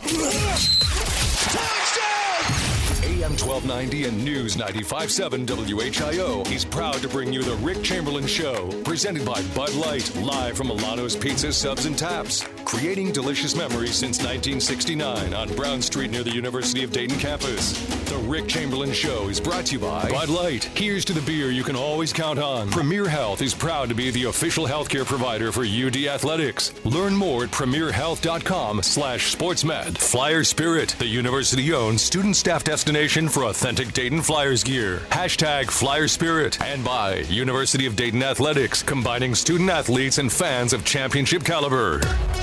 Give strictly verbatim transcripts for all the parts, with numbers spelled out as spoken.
A M twelve ninety and News ninety-five point seven W H I O is proud to bring you the Rick Chamberlain Show, presented by Bud Light, live from Milano's Pizza, Subs, and Taps. Creating delicious memories since nineteen sixty-nine on Brown Street near the University of Dayton campus. The Rick Chamberlain Show is brought to you by Bud Light. Here's to the beer you can always count on. Premier Health is proud to be the official healthcare provider for U D Athletics. Learn more at premierhealth.com slash sportsmed. Flyer Spirit, the university-owned student staff destination for authentic Dayton Flyers gear. Hashtag Flyer Spirit. And by University of Dayton Athletics, combining student athletes and fans of championship caliber.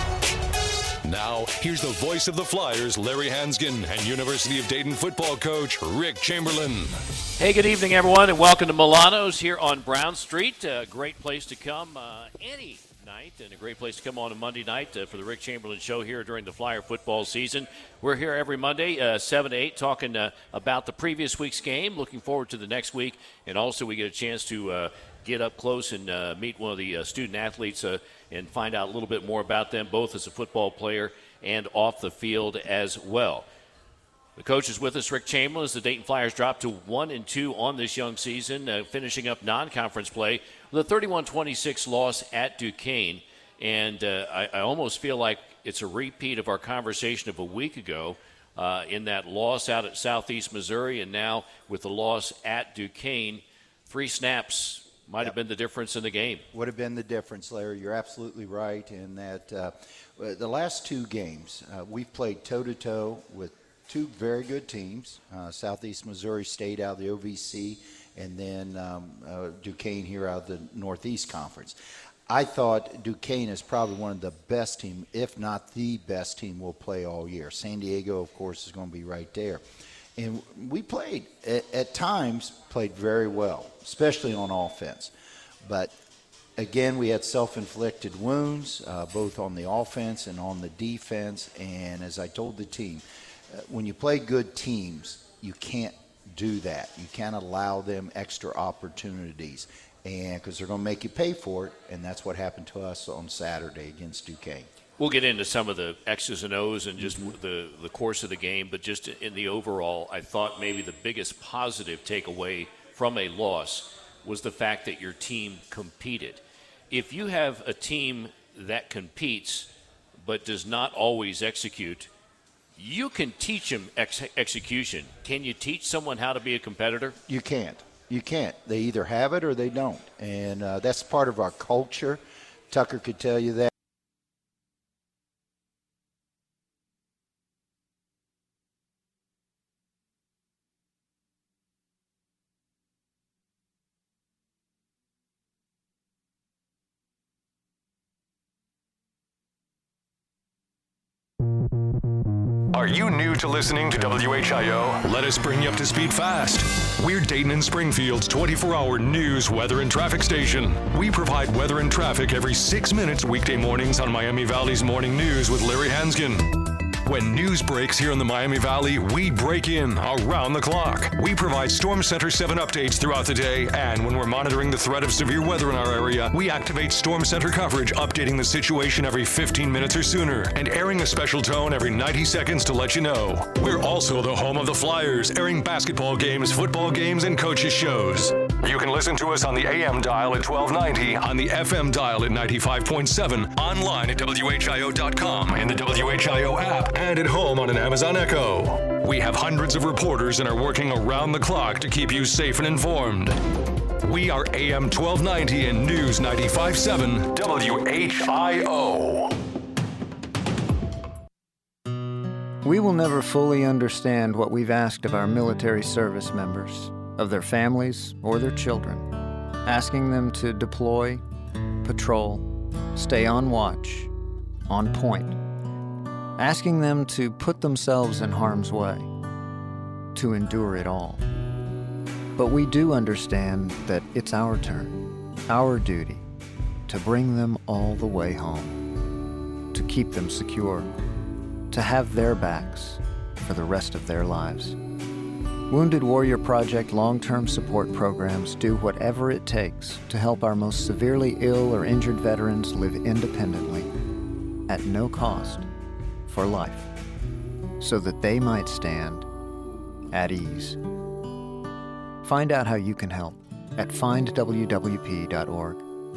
Now, here's the voice of the Flyers, Larry Hansgen, and University of Dayton football coach, Rick Chamberlain. Hey, good evening, everyone, and welcome to Milano's here on Brown Street. A great place to come uh, any night, and a great place to come on a Monday night uh, for the Rick Chamberlain Show here during the Flyer football season. We're here every Monday, uh, seven to eight, talking uh, about the previous week's game, looking forward to the next week, and also we get a chance to uh, get up close and uh, meet one of the uh, student athletes uh, and find out a little bit more about them, both as a football player and off the field as well. The coach is with us, Rick Chamberlain, as the Dayton Flyers drop to one and two on this young season, uh, finishing up non-conference play with a thirty-one twenty-six loss at Duquesne. And uh, I, I almost feel like it's a repeat of our conversation of a week ago uh, in that loss out at Southeast Missouri, and now with the loss at Duquesne. Three snaps might have been the difference in the game. Would have been the difference, Larry. You're absolutely right in that uh, the last two games, uh, we've played toe-to-toe with two very good teams. Uh, Southeast Missouri State out of the O V C, and then um, uh, Duquesne here out of the Northeast Conference. I thought Duquesne is probably one of the best team, if not the best team we'll play all year. San Diego, of course, is going to be right there. And we played, at, at times, played very well, especially on offense. But, again, we had self-inflicted wounds, uh, both on the offense and on the defense. And as I told the team, uh, when you play good teams, you can't do that. You can't allow them extra opportunities, and because they're going to make you pay for it, and that's what happened to us on Saturday against Duquesne. We'll get into some of the X's and O's and just the, the course of the game, but just in the overall, I thought maybe the biggest positive takeaway from a loss was the fact that your team competed. If you have a team that competes but does not always execute, you can teach them ex- execution. Can you teach someone how to be a competitor? You can't. You can't. They either have it or they don't, and uh, that's part of our culture. Tucker could tell you that. Are you new to listening to W H I O? Let us bring you up to speed fast. We're Dayton and Springfield's twenty-four hour news, weather, and traffic station. We provide weather and traffic every six minutes weekday mornings on Miami Valley's Morning News with Larry Hansgen. When news breaks here in the Miami Valley, we break in around the clock. We provide Storm Center seven updates throughout the day, and when we're monitoring the threat of severe weather in our area, we activate Storm Center coverage, updating the situation every fifteen minutes or sooner, and airing a special tone every ninety seconds to let you know. We're also the home of the Flyers, airing basketball games, football games, and coaches' shows. You can listen to us on the A M dial at twelve ninety, on the F M dial at ninety-five point seven, online at W H I O dot com, in the W H I O app, and at home on an Amazon Echo. We have hundreds of reporters and are working around the clock to keep you safe and informed. We are A M twelve ninety and News ninety-five point seven W H I O. We will never fully understand what we've asked of our military service members, of their families or their children, asking them to deploy, patrol, stay on watch, on point, asking them to put themselves in harm's way, to endure it all. But we do understand that it's our turn, our duty, to bring them all the way home, to keep them secure, to have their backs for the rest of their lives. Wounded Warrior Project long-term support programs do whatever it takes to help our most severely ill or injured veterans live independently, at no cost, for life. so that they might stand at ease. Find out how you can help at find w w p dot org.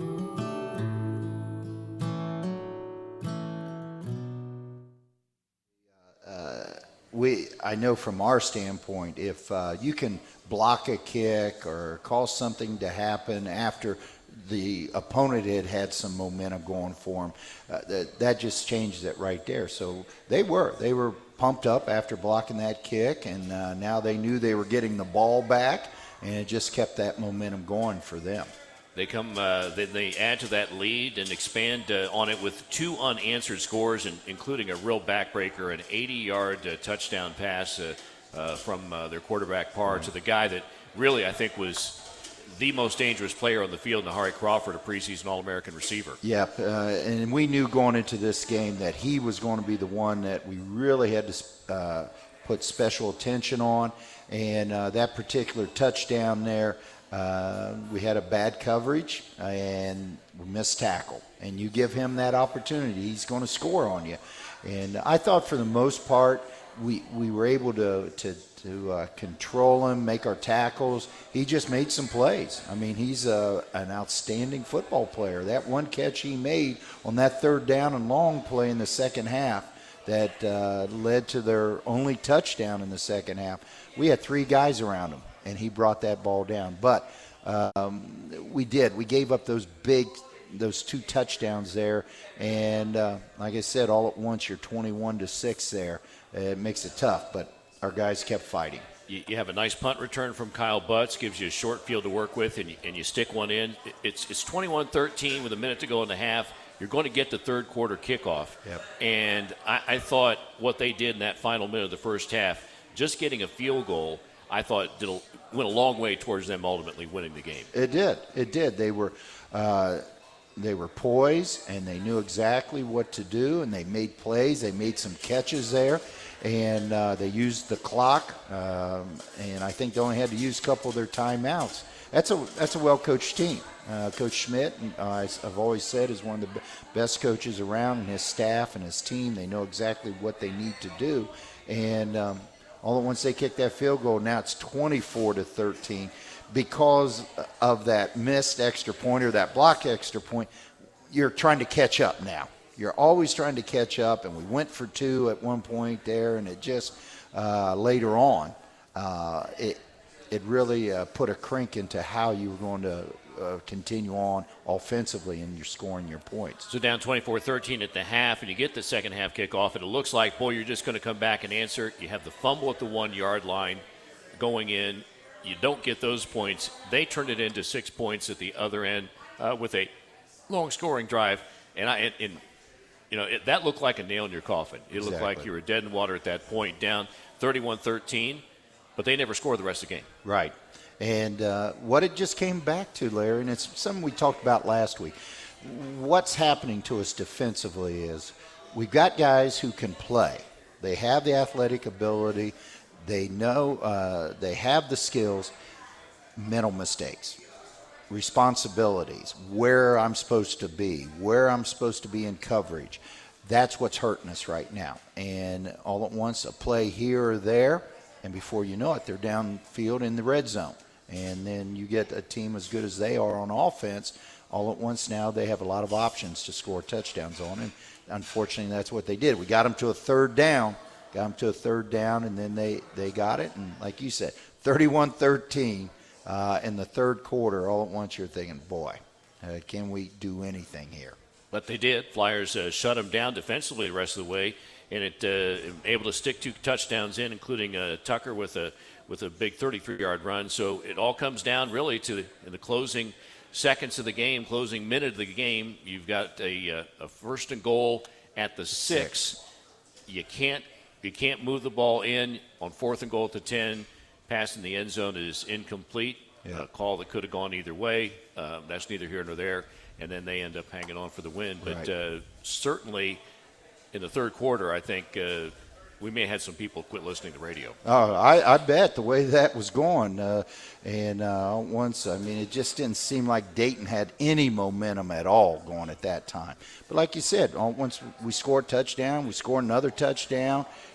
We, I know from our standpoint, if uh, you can block a kick or cause something to happen after the opponent had had some momentum going for them, uh, that, that just changes it right there. So they were. They were pumped up after blocking that kick, and uh, now they knew they were getting the ball back, and it just kept that momentum going for them. They come, uh, they, they add to that lead and expand uh, on it with two unanswered scores, and, including a real backbreaker, an eighty-yard uh, touchdown pass uh, uh, from uh, their quarterback Parr to the guy that really I think was the most dangerous player on the field, Nahari Crawford, a preseason All-American receiver. Yep, uh, and we knew going into this game that he was going to be the one that we really had to uh, put special attention on, and uh, that particular touchdown there, Uh, we had a bad coverage and we missed tackle. And you give him that opportunity, he's going to score on you. And I thought for the most part, we, we were able to, to, to uh, control him, make our tackles. He just made some plays. I mean, he's a, an outstanding football player. That one catch he made on that third down and long play in the second half that uh, led to their only touchdown in the second half. We had three guys around him, and he brought that ball down. But um, we did. We gave up those big, those two touchdowns there. And uh, like I said, all at once, you're twenty-one to six there. It makes it tough, but our guys kept fighting. You, you have a nice punt return from Kyle Butts, gives you a short field to work with, and you, and you stick one in. It's it's twenty-one thirteen with a minute to go in the half. You're going to get the third quarter kickoff. Yep. And I, I thought what they did in that final minute of the first half, just getting a field goal, I thought did a, went a long way towards them ultimately winning the game. It did. It did. They were uh, they were poised, and they knew exactly what to do, and they made plays. They made some catches there, and uh, they used the clock, um, and I think they only had to use a couple of their timeouts. That's a that's a well-coached team. Uh, Coach Schmidt, uh, I've always said, is one of the best coaches around, and his staff and his team, they know exactly what they need to do. And um, all at once they kick that field goal, now it's twenty-four to thirteen. Because of that missed extra point or that block extra point, you're trying to catch up now. You're always trying to catch up, and we went for two at one point there, and it just uh, later on, uh, it it really uh, put a crank into how you were going to uh, continue on offensively, and you're scoring your points. So down twenty-four thirteen at the half, and you get the second half kickoff, and it looks like, boy, you're just going to come back and answer. You have the fumble at the one-yard line going in. You don't get those points. They turned it into six points at the other end uh, with a long scoring drive. And, I, and, and you know, it, that looked like a nail in your coffin. It Exactly. looked like you were dead in water at that point, down thirty-one thirteen, but they never scored the rest of the game. Right. And uh, what it just came back to, Larry, and it's something we talked about last week, what's happening to us defensively is we've got guys who can play. They have the athletic ability. They know uh, they have the skills, mental mistakes, responsibilities, where I'm supposed to be, where I'm supposed to be in coverage. That's what's hurting us right now. And all at once, a play here or there, and before you know it, they're downfield in the red zone. And then you get a team as good as they are on offense. All at once now they have a lot of options to score touchdowns on. And unfortunately, that's what they did. We got them to a third down. Got them to a third down, and then they, they got it. And like you said, thirty-one thirteen uh, in the third quarter, all at once you're thinking, boy, uh, can we do anything here? But they did. Flyers uh, shut them down defensively the rest of the way, and it uh, able to stick two touchdowns in, including uh, Tucker with a with a big thirty-three-yard run. So it all comes down really to the, in the closing seconds of the game, closing minute of the game. You've got a, a first and goal at the six. six. You can't You can't move the ball in on fourth and goal at the ten. Pass in the end zone is incomplete. Yeah. A call that could have gone either way. Um, that's neither here nor there. And then they end up hanging on for the win. But right. uh, certainly in the third quarter, I think uh, we may have had some people quit listening to radio. Oh, I, I bet the way that was going. Uh, and uh, once, I mean, it just didn't seem like Dayton had any momentum at all going at that time. But like you said, once we scored a touchdown, we scored another touchdown.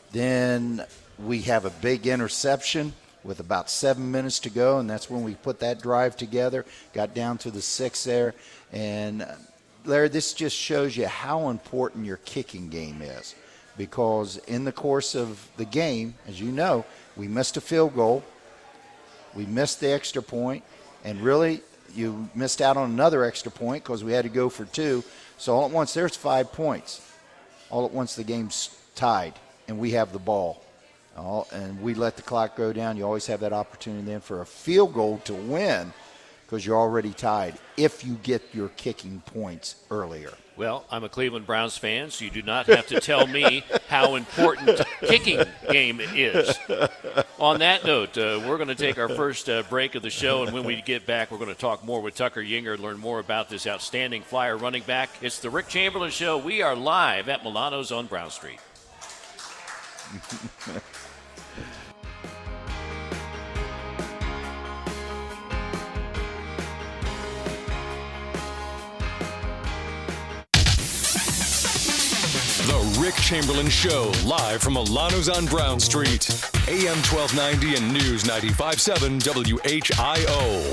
Then we have a big interception with about seven minutes to go, and that's when we put that drive together, got down to the six there. And, uh, Larry, this just shows you how important your kicking game is, because in the course of the game, as you know, we missed a field goal, we missed the extra point, and really you missed out on another extra point because we had to go for two. So all at once, there's five points. All at once, the game's tied, and we have the ball. All, and we let the clock go down. You always have that opportunity then for a field goal to win because you're already tied if you get your kicking points earlier. Well, I'm a Cleveland Browns fan, so you do not have to tell me how important kicking game is. On that note, uh, we're going to take our first uh, break of the show, and when we get back, we're going to talk more with Tucker Yinger and learn more about this outstanding Flyer running back. It's the Rick Chamberlain Show. We are live at Milano's on Brown Street. The Rick Chamberlain Show, live from Milano's on Brown Street. A M twelve ninety and News ninety-five point seven W H I O.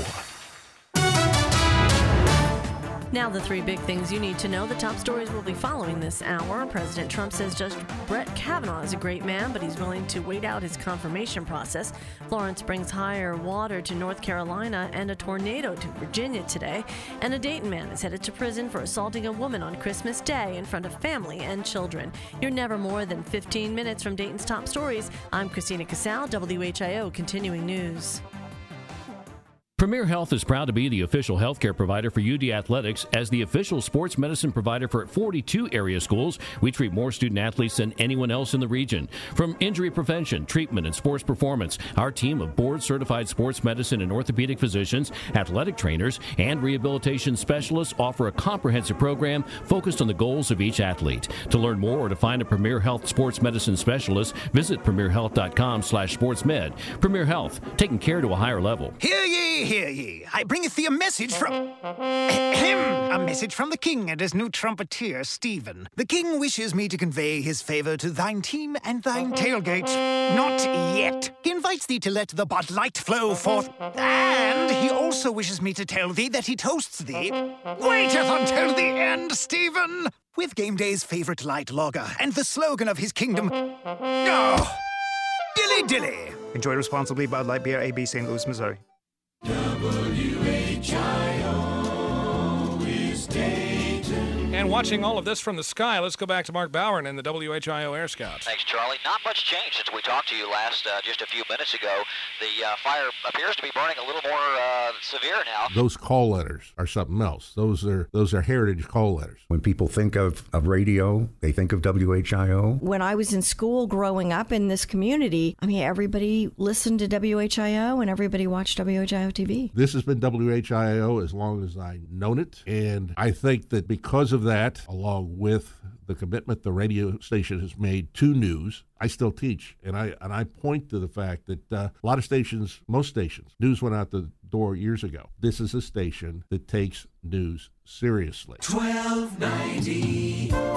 Now the three big things you need to know. The top stories we'll be following this hour. President Trump says Judge Brett Kavanaugh is a great man, but he's willing to wait out his confirmation process. Florence brings higher water to North Carolina and a tornado to Virginia today. And a Dayton man is headed to prison for assaulting a woman on Christmas Day in front of family and children. You're never more than fifteen minutes from Dayton's top stories. I'm Christina Casal, W H I O Continuing News. Premier Health is proud to be the official healthcare provider for U D Athletics. As the official sports medicine provider for forty-two area schools, we treat more student athletes than anyone else in the region. From injury prevention, treatment, and sports performance, our team of board-certified sports medicine and orthopedic physicians, athletic trainers, and rehabilitation specialists offer a comprehensive program focused on the goals of each athlete. To learn more or to find a Premier Health sports medicine specialist, visit premier health dot com slash sports med. Premier Health, taking care to a higher level. Hear ye! Hear ye, I bringeth thee a message from him, a message from the king and his new trumpeter, Stephen. The king wishes me to convey his favor to thine team and thine tailgate. Not yet. He invites thee to let the Bud Light flow forth, and he also wishes me to tell thee that he toasts thee. Waiteth until the end, Stephen, with game day's favorite light lager and the slogan of his kingdom. Oh, dilly dilly. Enjoy responsibly. Bud Light Beer, A B, Saint Louis, Missouri. W H I O is Dayton. And watching all of this from the sky, let's go back to Mark Bowen and the W H I O Air Scouts. Thanks, Charlie. Not much change since we talked to you last uh, just a few minutes ago. The uh, fire appears to be burning a little more uh, severe now. Those call letters are something else. Those are those are heritage call letters. When people think of, of radio, they think of W H I O. When I was in school growing up in this community, I mean, everybody listened to W H I O and everybody watched W H I O T V. This has been W H I O as long as I've known it. And I think that because of that, along with the commitment the radio station has made to news, I still teach. And I and I point to the fact that uh, a lot of stations, most stations, news went out the door years ago. This is a station that takes news seriously. twelve ninety W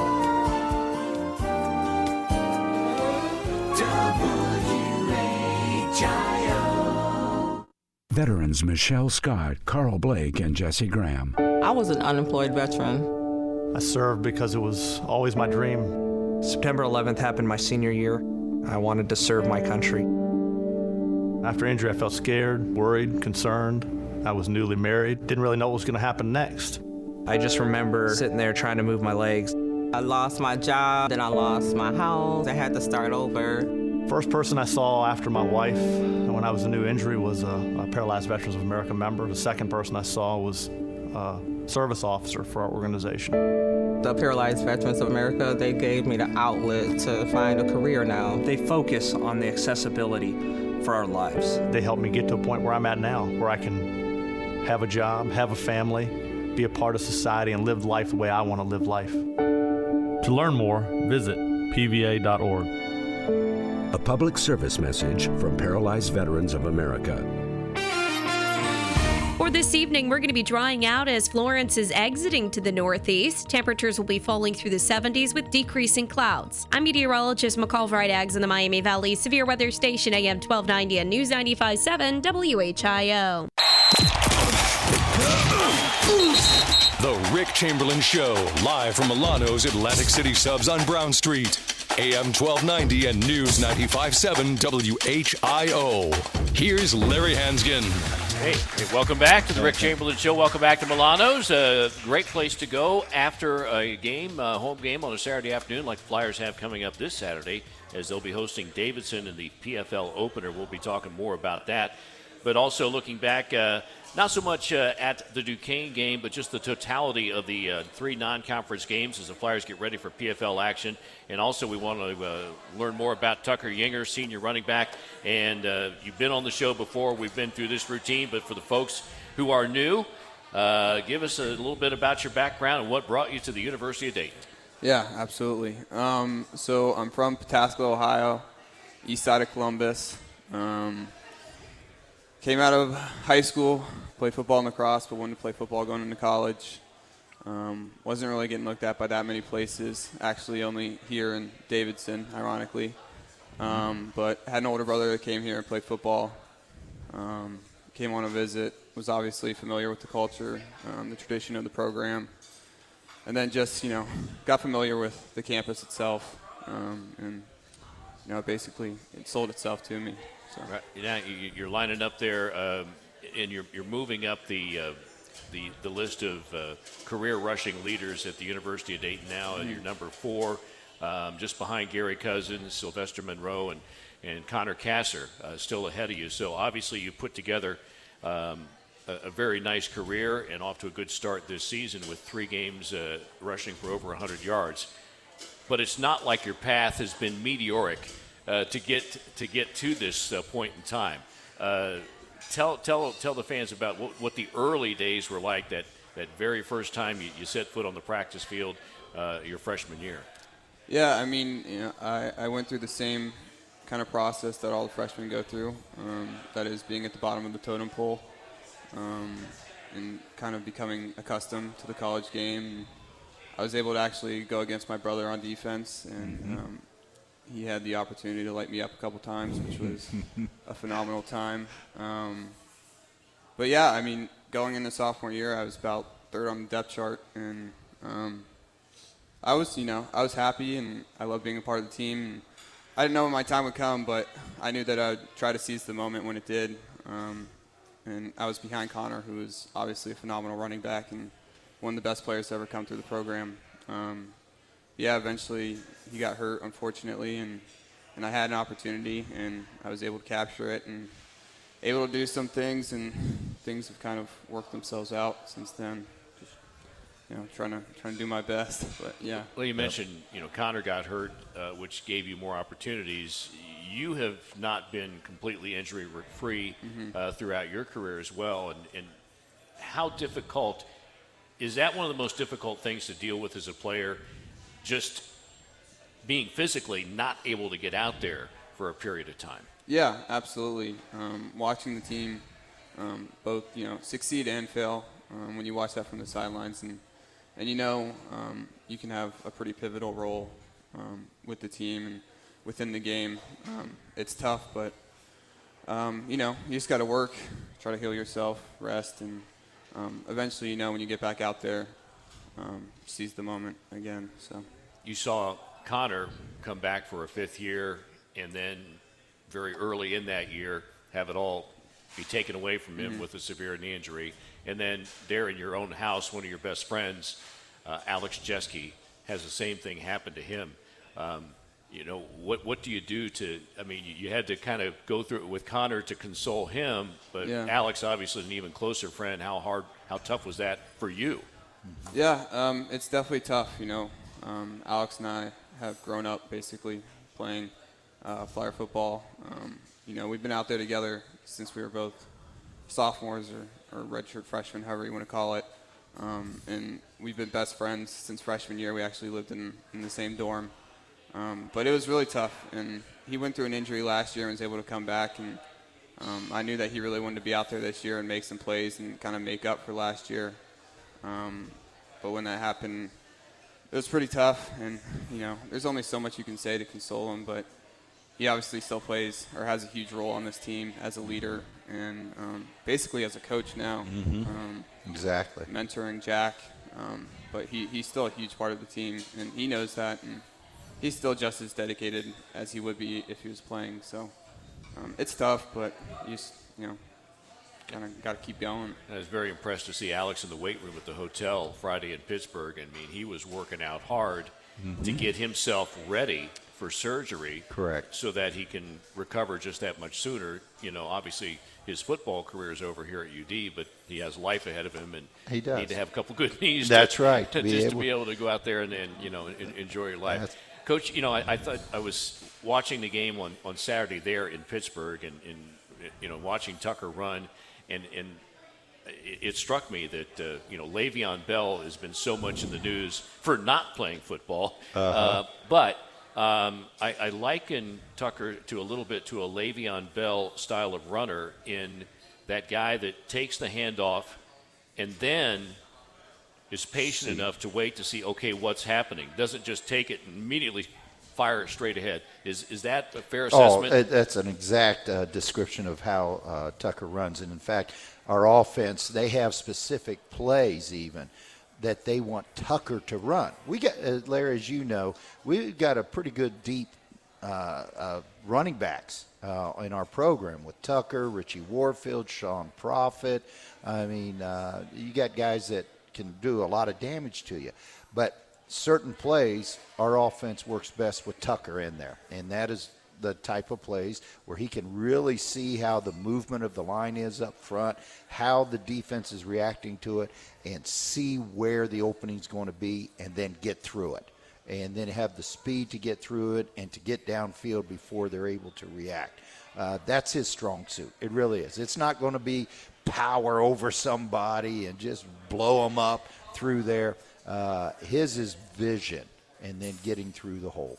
H I O. Veterans Michelle Scott, Carl Blake, and Jesse Graham. I was an unemployed veteran. I served because it was always my dream. September eleventh happened my senior year. I wanted to serve my country. After injury, I felt scared, worried, concerned. I was newly married, didn't really know what was going to happen next. I just remember sitting there trying to move my legs. I lost my job, then I lost my house. I had to start over. First person I saw after my wife when I was a new injury was a, a Paralyzed Veterans of America member. The second person I saw was a service officer for our organization. The Paralyzed Veterans of America, they gave me the outlet to find a career now. They focus on the accessibility for our lives. They helped me get to a point where I'm at now, where I can have a job, have a family, be a part of society, and live life the way I want to live life. To learn more, visit P V A dot org. A public service message from Paralyzed Veterans of America. For this evening, we're going to be drying out as Florence is exiting to the northeast. Temperatures will be falling through the seventies with decreasing clouds. I'm meteorologist McCall Vrydaghs in the Miami Valley Severe Weather Station, A M twelve ninety and News ninety-five point seven W H I O. The Rick Chamberlain Show, live from Milano's Atlantic City Subs on Brown Street. A M twelve ninety and News ninety-five point seven W H I O. Here's Larry Hansgen. Hey, hey, welcome back to the Rick Chamberlain Show. Welcome back to Milano's. A uh, great place to go after a game, a home game on a Saturday afternoon like the Flyers have coming up this Saturday, as they'll be hosting Davidson in the P F L opener. We'll be talking more about that. But also looking back, uh, not so much uh, at the Duquesne game, but just the totality of the uh, three non-conference games as the Flyers get ready for P F L action. And also we want to uh, learn more about Tucker Yinger, senior running back. And uh, you've been on the show before. We've been through this routine. But for the folks who are new, uh, give us a little bit about your background and what brought you to the University of Dayton. Yeah, absolutely. Um, so I'm from Pataskala, Ohio, east side of Columbus. Um, Came out of high school, played football and lacrosse, but wanted to play football going into college. Um, wasn't really getting looked at by that many places, actually only here in Davidson, ironically. Um, but had an older brother that came here and played football. Um, came on a visit, was obviously familiar with the culture, um, the tradition of the program. And then just, you know, got familiar with the campus itself. Um, and, you know, basically it sold itself to me. So. Right. Now you're lining up there, um, and you're you're moving up the uh, the the list of uh, career rushing leaders at the University of Dayton now. Mm-hmm. You're number four, um, just behind Gary Cousins, Sylvester Monroe, and and Connor Kasser, uh, still ahead of you. So obviously you put together um, a, a very nice career and off to a good start this season with three games uh, rushing for over one hundred yards. But it's not like your path has been meteoric. Uh, to get to get to this uh, point in time, uh, tell tell tell the fans about what, what the early days were like. That, that very first time you, you set foot on the practice field, uh, your freshman year. Yeah, I mean, you know, I, I went through the same kind of process that all the freshmen go through. Um, that is being at the bottom of the totem pole, um, and kind of becoming accustomed to the college game. I was able to actually go against my brother on defense, and. Mm-hmm. Um, He had the opportunity to light me up a couple times, which was a phenomenal time. Um, but, yeah, I mean, going into sophomore year, I was about third on the depth chart. And um, I was, you know, I was happy, and I loved being a part of the team. And I didn't know when my time would come, but I knew that I would try to seize the moment when it did. Um, and I was behind Connor, who was obviously a phenomenal running back and one of the best players to ever come through the program. Um, yeah, eventually he got hurt, unfortunately, and, and I had an opportunity, and I was able to capture it and able to do some things, and things have kind of worked themselves out since then. Just, you know, trying to trying to do my best, but yeah. Well, you mentioned, you know, Connor got hurt, uh, which gave you more opportunities. You have not been completely injury-free mm-hmm. uh, throughout your career as well, and, and how difficult is that? One of the most difficult things to deal with as a player? Just being physically not able to get out there for a period of time. Yeah, absolutely. Um, watching the team um, both, you know, succeed and fail um, when you watch that from the sidelines, and and you know um, you can have a pretty pivotal role um, with the team and within the game. Um, it's tough, but um, you know you just got to work, try to heal yourself, rest, and um, eventually, you know, when you get back out there. Um, seize the moment again. So you saw Connor come back for a fifth year, and then very early in that year have it all be taken away from him mm-hmm. with a severe knee injury. And then there in your own house, one of your best friends, uh, Alex Jeske, has the same thing happen to him. Um, you know, what what do you do to, I mean, you, you had to kind of go through it with Connor to console him, but yeah. Alex obviously an even closer friend. How hard, how tough was that for you? Yeah, um, it's definitely tough, you know. Um, Alex and I have grown up basically playing uh, Flyer football. Um, you know, we've been out there together since we were both sophomores or, or redshirt freshmen, however you want to call it. Um, and we've been best friends since freshman year. We actually lived in, in the same dorm. Um, but it was really tough. And he went through an injury last year and was able to come back. And Um, I knew that he really wanted to be out there this year and make some plays and kind of make up for last year. Um, but when that happened, it was pretty tough. And, you know, there's only so much you can say to console him. But he obviously still plays or has a huge role on this team as a leader and um, basically as a coach now. Mm-hmm. Um, exactly. Mentoring Jack. Um, but he, he's still a huge part of the team, and he knows that. And he's still just as dedicated as he would be if he was playing. So um, it's tough, but you just, you know, kind of got to keep going. I was very impressed to see Alex in the weight room at the hotel Friday in Pittsburgh. I mean, he was working out hard mm-hmm. to get himself ready for surgery. Correct. So that he can recover just that much sooner. You know, obviously his football career is over here at U D, but he has life ahead of him, and he does need to have a couple good knees. That's to, right. To, to just able, to be able to go out there and, and you know, en- enjoy your life. That's, Coach, you know, I, I thought I was watching the game on, on Saturday there in Pittsburgh, and, and you know, watching Tucker run, and and it, it struck me that uh, you know, Le'Veon Bell has been so much in the news for not playing football, uh-huh. uh, but um, I, I liken Tucker to a little bit to a Le'Veon Bell style of runner, in that guy that takes the handoff and then is patient see. enough to wait to see, okay, what's happening. Doesn't just take it and immediately fire it straight ahead. Is is that a fair assessment? Oh, that's an exact uh, description of how uh, Tucker runs. And, in fact, our offense, they have specific plays even that they want Tucker to run. We got, uh, Larry, as you know, we've got a pretty good deep uh, uh, running backs uh, in our program with Tucker, Richie Warfield, Sean Profit. I mean, uh, you got guys that can do a lot of damage to you. But certain plays, our offense works best with Tucker in there, and that is the type of plays where he can really see how the movement of the line is up front, how the defense is reacting to it, and see where the opening is going to be, and then get through it. And then have the speed to get through it and to get downfield before they're able to react. Uh, that's his strong suit. It really is. It's not going to be power over somebody and just blow them up through there. Uh, his is vision and then getting through the hole.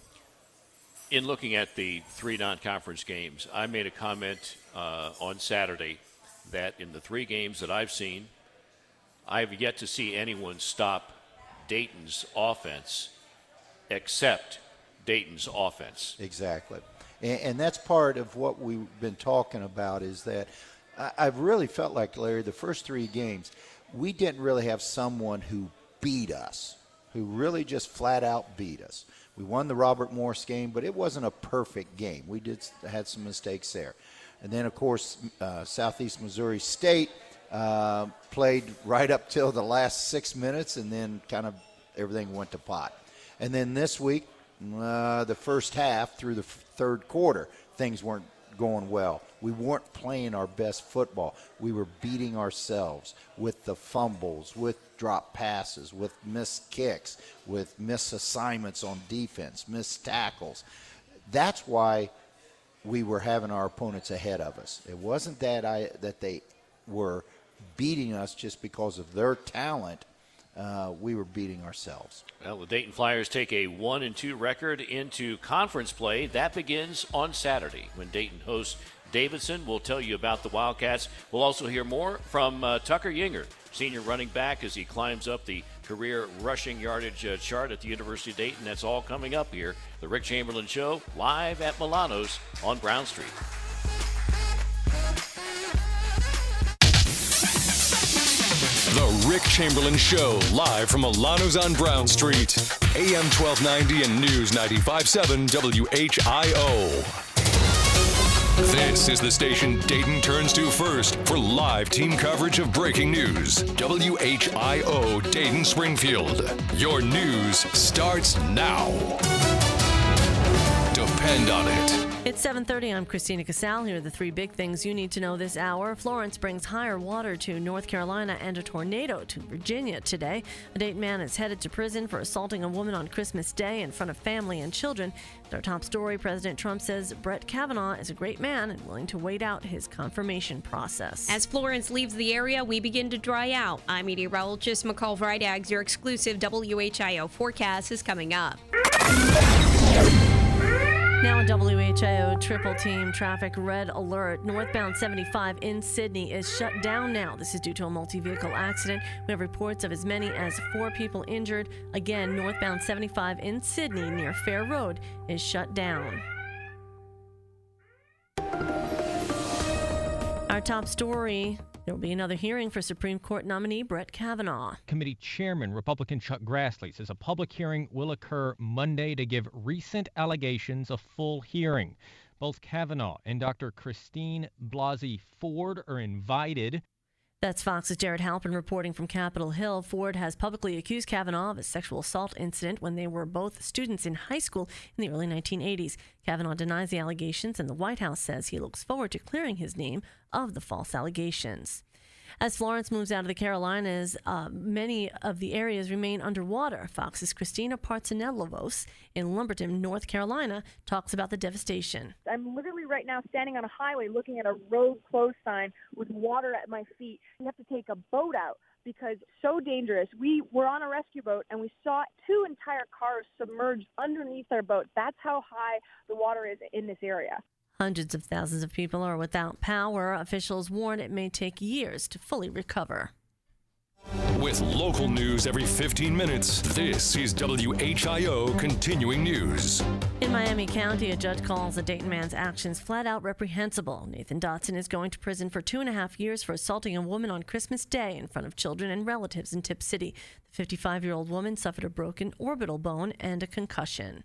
In looking at the three non-conference games, I made a comment uh, on Saturday that in the three games that I've seen, I've yet to see anyone stop Dayton's offense except Dayton's offense. Exactly. And, and that's part of what we've been talking about, is that I, I've really felt like, Larry, the first three games, we didn't really have someone who beat us, who really just flat out beat us. We won the Robert Morris game, but it wasn't a perfect game. We did had some mistakes there. And then, of course, uh, Southeast Missouri State uh, played right up till the last six minutes, and then kind of everything went to pot. And then this week, uh, the first half through the f- third quarter, things weren't going well. We weren't playing our best football. We were beating ourselves with the fumbles, with drop passes, with missed kicks, with missed assignments on defense, missed tackles. That's why we were having our opponents ahead of us. It wasn't that I that they were beating us just because of their talent. Uh, we were beating ourselves. Well, the Dayton Flyers take a one and two record into conference play. That begins on Saturday when Dayton hosts Davidson. We'll tell you about the Wildcats. We'll also hear more from uh, Tucker Yinger, senior running back, as he climbs up the career rushing yardage uh, chart at the University of Dayton. That's all coming up here. The Rick Chamberlain Show, live at Milano's on Brown Street. The Rick Chamberlain Show, live from Milano's on Brown Street. A M twelve ninety and News ninety-five point seven W H I O. This is the station Dayton turns to first for live team coverage of breaking news. W H I O Dayton Springfield. Your news starts now. Depend on it. It's seven thirty. I'm Christina Casal. Here are the three big things you need to know this hour. Florence brings higher water to North Carolina and a tornado to Virginia today. A Dayton man is headed to prison for assaulting a woman on Christmas Day in front of family and children. At our top story, President Trump says Brett Kavanaugh is a great man and willing to wait out his confirmation process. As Florence leaves the area, we begin to dry out. I'm meteorologist McCall Vrydaghs. Your exclusive W H I O forecast is coming up. Now in W H I O triple team traffic red alert. Northbound seventy-five in Sydney is shut down now. This is due to a multi-vehicle accident. We have reports of as many as four people injured. Again, northbound seventy-five in Sydney near Fair Road is shut down. Our top story. There will be another hearing for Supreme Court nominee Brett Kavanaugh. Committee Chairman Republican Chuck Grassley says a public hearing will occur Monday to give recent allegations a full hearing. Both Kavanaugh and Doctor Christine Blasey Ford are invited. That's Fox's Jared Halpern reporting from Capitol Hill. Ford has publicly accused Kavanaugh of a sexual assault incident when they were both students in high school in the early nineteen eighties. Kavanaugh denies the allegations, and the White House says he looks forward to clearing his name of the false allegations. As Florence moves out of the Carolinas, uh, many of the areas remain underwater. Fox's Christina Partsinevelos in Lumberton, North Carolina, talks about the devastation. I'm literally right now standing on a highway looking at a road closed sign with water at my feet. You have to take a boat out because it's so dangerous. We were on a rescue boat and we saw two entire cars submerged underneath our boat. That's how high the water is in this area. Hundreds of thousands of people are without power. Officials warn it may take years to fully recover. With local news every fifteen minutes, this is W H I O Continuing News. In Miami County, a judge calls a Dayton man's actions flat out reprehensible. Nathan Dotson is going to prison for two and a half years for assaulting a woman on Christmas Day in front of children and relatives in Tip City. The fifty-five-year-old woman suffered a broken orbital bone and a concussion.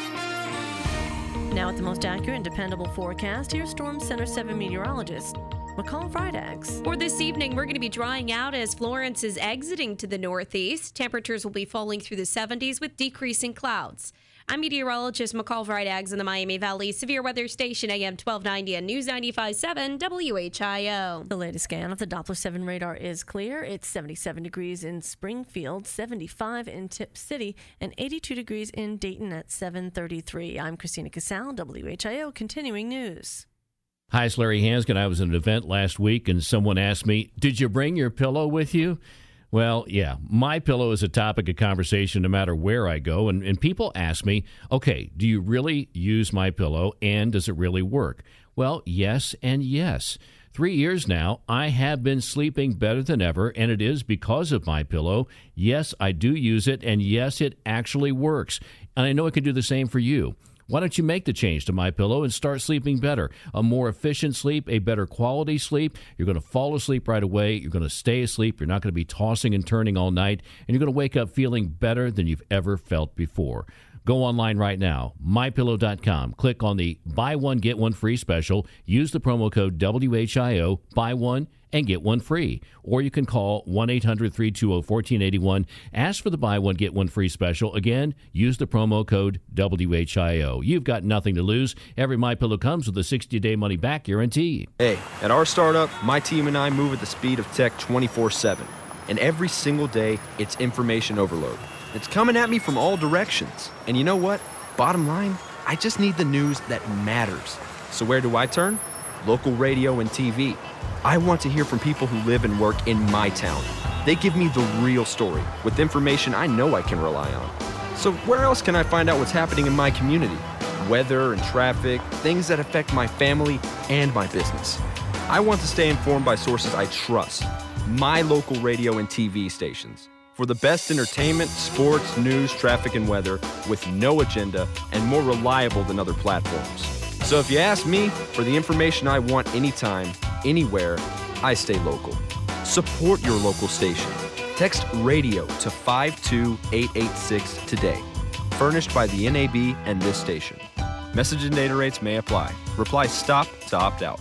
Now at the most accurate and dependable forecast, here's Storm Center seven meteorologist McCall Fridags. For this evening, we're going to be drying out as Florence is exiting to the northeast. Temperatures will be falling through the seventies with decreasing clouds. I'm meteorologist McCall Fridags in the Miami Valley Severe Weather Station, A M twelve ninety and News ninety-five point seven W H I O. The latest scan of the Doppler seven radar is clear. It's seventy-seven degrees in Springfield, seventy-five in Tip City, and eighty-two degrees in Dayton at seven thirty-three. I'm Christina Casal, W H I O Continuing News. Hi, it's Larry Hanskin. I was at an event last week, and someone asked me, did you bring your pillow with you? Well, yeah, my pillow is a topic of conversation no matter where I go, and, and people ask me, okay, do you really use my pillow, and does it really work? Well, yes and yes. Three years now, I have been sleeping better than ever, and it is because of my pillow. Yes, I do use it, and yes, it actually works. And I know it can do the same for you. Why don't you make the change to MyPillow and start sleeping better? A more efficient sleep, a better quality sleep. You're going to fall asleep right away. You're going to stay asleep. You're not going to be tossing and turning all night. And you're going to wake up feeling better than you've ever felt before. Go online right now, my pillow dot com. Click on the buy one, get one free special. Use the promo code W H I O, buy one and get one free. Or you can call one eight hundred, three two zero, one four eight one. Ask for the buy one, get one free special. Again, use the promo code W H I O. You've got nothing to lose. Every MyPillow comes with a sixty-day money-back guarantee. Hey, at our startup, my team and I move at the speed of tech twenty-four seven. And every single day, it's information overload. It's coming at me from all directions. And you know what? Bottom line, I just need the news that matters. So where do I turn? Local radio and T V. I want to hear from people who live and work in my town. They give me the real story with information I know I can rely on. So where else can I find out what's happening in my community? Weather and traffic, things that affect my family and my business. I want to stay informed by sources I trust. My local radio and T V stations. For the best entertainment, sports, news, traffic, and weather with no agenda and more reliable than other platforms. So if you ask me for the information I want anytime, anywhere, I stay local. Support your local station. Text radio to five two eight eight six today. Furnished by the N A B and this station. Message and data rates may apply. Reply STOP to opt out.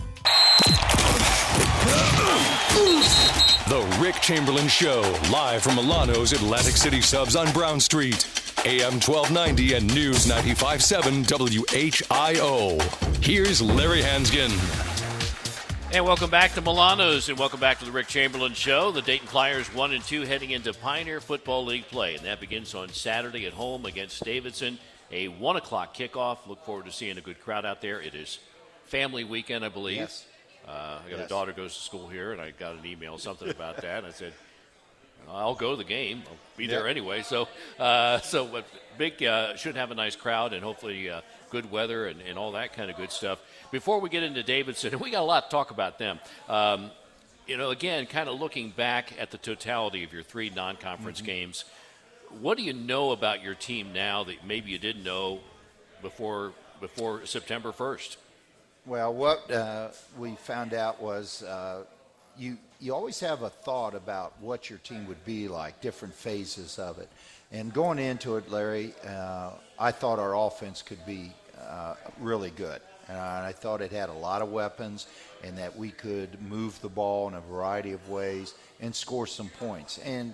The Rick Chamberlain Show, live from Milano's Atlantic City Subs on Brown Street. A M twelve ninety and News ninety-five point seven W H I O. Here's Larry Hanskin. And welcome back to Milano's, and welcome back to the Rick Chamberlain Show. The Dayton Flyers one and two heading into Pioneer Football League play, and that begins on Saturday at home against Davidson. A one o'clock kickoff. Look forward to seeing a good crowd out there. It is family weekend, I believe. Yes. Uh, I got yes. a daughter goes to school here, and I got an email, something about that. And I said, I'll go to the game. I'll be Yeah. there anyway. So, uh, so but big uh, should have a nice crowd and hopefully uh, good weather and, and all that kind of good stuff. Before we get into Davidson, and we got a lot to talk about them. Um, you know, again, kind of looking back at the totality of your three non-conference Mhm. games, what do you know about your team now that maybe you didn't know before before September first? Well, what uh, we found out was uh, you you always have a thought about what your team would be like, different phases of it. And going into it, Larry, uh, I thought our offense could be uh, really good. And I thought it had a lot of weapons and that we could move the ball in a variety of ways and score some points. And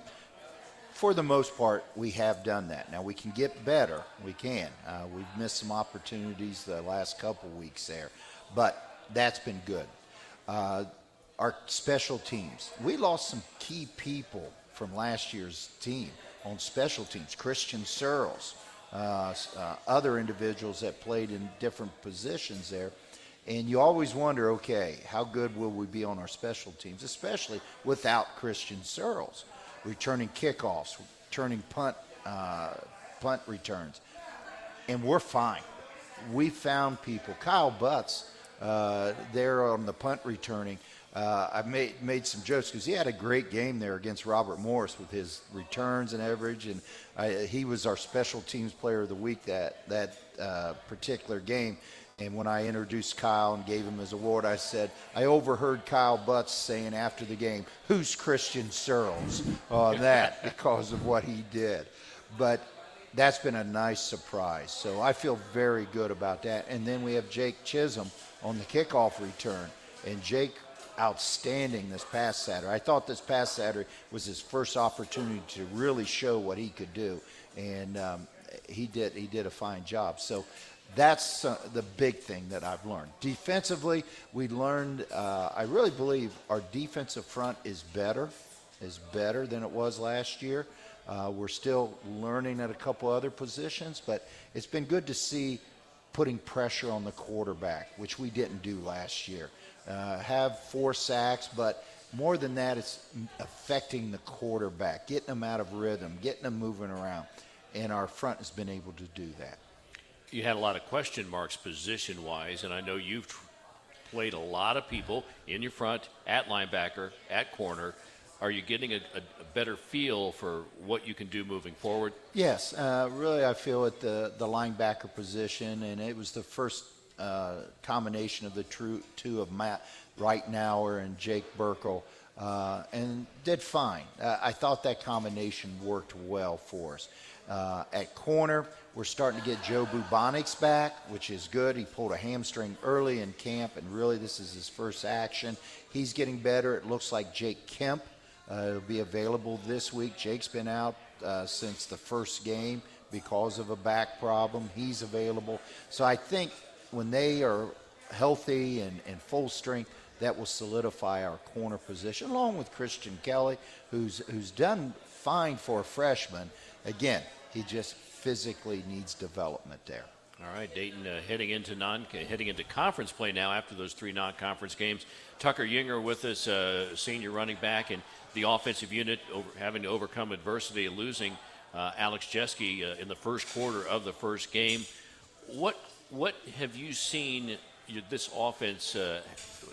for the most part, we have done that. Now, we can get better. We can. Uh, we've missed some opportunities the last couple weeks there. But that's been good. Uh, our special teams. We lost some key people from last year's team on special teams. Christian Searles, uh, uh, other individuals that played in different positions there. And you always wonder, okay, how good will we be on our special teams, especially without Christian Searles, returning kickoffs, returning punt, uh, punt returns. And we're fine. We found people. Kyle Butts, uh, there on the punt returning, uh, I made made some jokes because he had a great game there against Robert Morris with his returns and average, and I, he was our special teams player of the week that that uh, particular game. And when I introduced Kyle and gave him his award, I said, I overheard Kyle Butts saying after the game, who's Christian Searles on that because of what he did. But that's been a nice surprise. So I feel very good about that. And then we have Jake Chisholm on the kickoff return. And Jake, outstanding this past Saturday. I thought this past Saturday was his first opportunity to really show what he could do. And um, he did he did a fine job. So that's uh, the big thing that I've learned. Defensively, we learned, uh, I really believe our defensive front is better, is better than it was last year. Uh, we're still learning at a couple other positions, but it's been good to see putting pressure on the quarterback, which we didn't do last year. Uh, have four sacks, but more than that, it's affecting the quarterback, getting them out of rhythm, getting them moving around, and our front has been able to do that. You had a lot of question marks position-wise, and I know you've tr- played a lot of people in your front, at linebacker, at corner. Are you getting a, a, a better feel for what you can do moving forward? Yes, uh, really I feel at the, the linebacker position, and it was the first uh, combination of the true, two of Matt Reitnauer and Jake Burkle, uh, and did fine. Uh, I thought that combination worked well for us. Uh, at corner, we're starting to get Joe Bubonics back, which is good. He pulled a hamstring early in camp, and really this is his first action. He's getting better. It looks like Jake Kemp uh, will be available this week. Jake's been out uh, since the first game because of a back problem. He's available. So I think when they are healthy and, and full strength, that will solidify our corner position, along with Christian Kelly, who's who's done fine for a freshman. Again, he just physically needs development there. All right, Dayton uh, heading into non heading into conference play now after those three non-conference games. Tucker Yinger with us, uh, senior running back, and the offensive unit over, having to overcome adversity and losing uh, Alex Jeske uh, in the first quarter of the first game. What what have you seen this offense uh,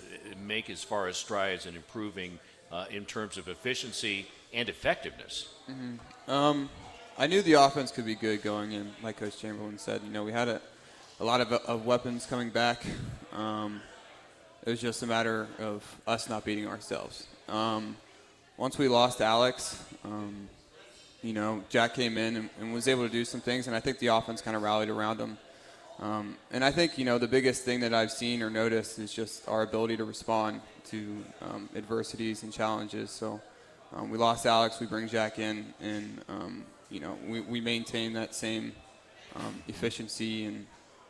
make as far as strides in improving uh, in terms of efficiency and effectiveness? Mm-hmm. Um, I knew the offense could be good going in, like Coach Chamberlain said. You know, we had a, a lot of, of weapons coming back. Um, it was just a matter of us not beating ourselves. Um, once we lost Alex, um, you know, Jack came in and, and was able to do some things, and I think the offense kind of rallied around him. Um, and I think, you know, the biggest thing that I've seen or noticed is just our ability to respond to um, adversities and challenges. So um, we lost Alex, we bring Jack in, and um, you know, we, we maintain that same um, efficiency, and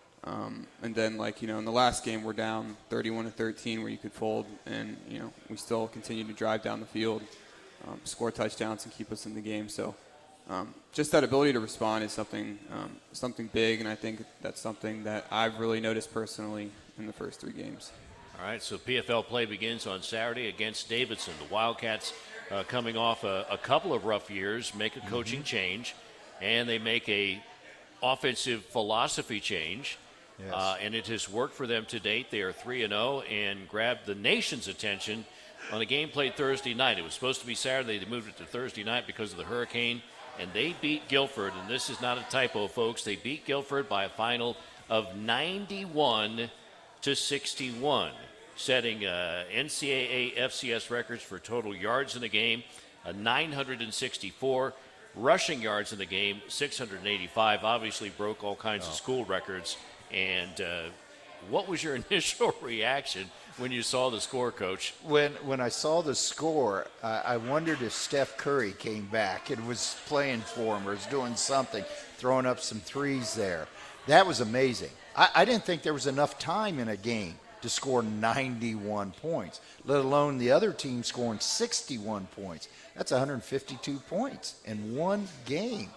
um, and then, like, you know, in the last game we're down thirty-one to thirteen where you could fold, and you know, we still continue to drive down the field, um, score touchdowns, and keep us in the game. So um, just that ability to respond is something um, something big, and I think that's something that I've really noticed personally in the first three games. All right, so P F L play begins on Saturday against Davidson. The Wildcats uh, coming off a, a couple of rough years, make a coaching mm-hmm. change, and they make a offensive philosophy change. Yes. Uh, and it has worked for them to date. They are three and oh and grabbed the nation's attention on a game played Thursday night. It was supposed to be Saturday. They moved it to Thursday night because of the hurricane, and they beat Guilford. And this is not a typo, folks. They beat Guilford by a final of ninety-one to sixty-one, setting uh, N C double A F C S records for total yards in the game, a nine hundred sixty-four, rushing yards in the game, six hundred eighty-five. Obviously broke all kinds oh. of school records. And uh, what was your initial reaction when you saw the score, Coach? When when I saw the score, uh, I wondered if Steph Curry came back and was playing for him or was doing something, throwing up some threes there. That was amazing. I, I didn't think there was enough time in a game to score ninety-one points, let alone the other team scoring sixty-one points. That's one hundred fifty-two points in one game.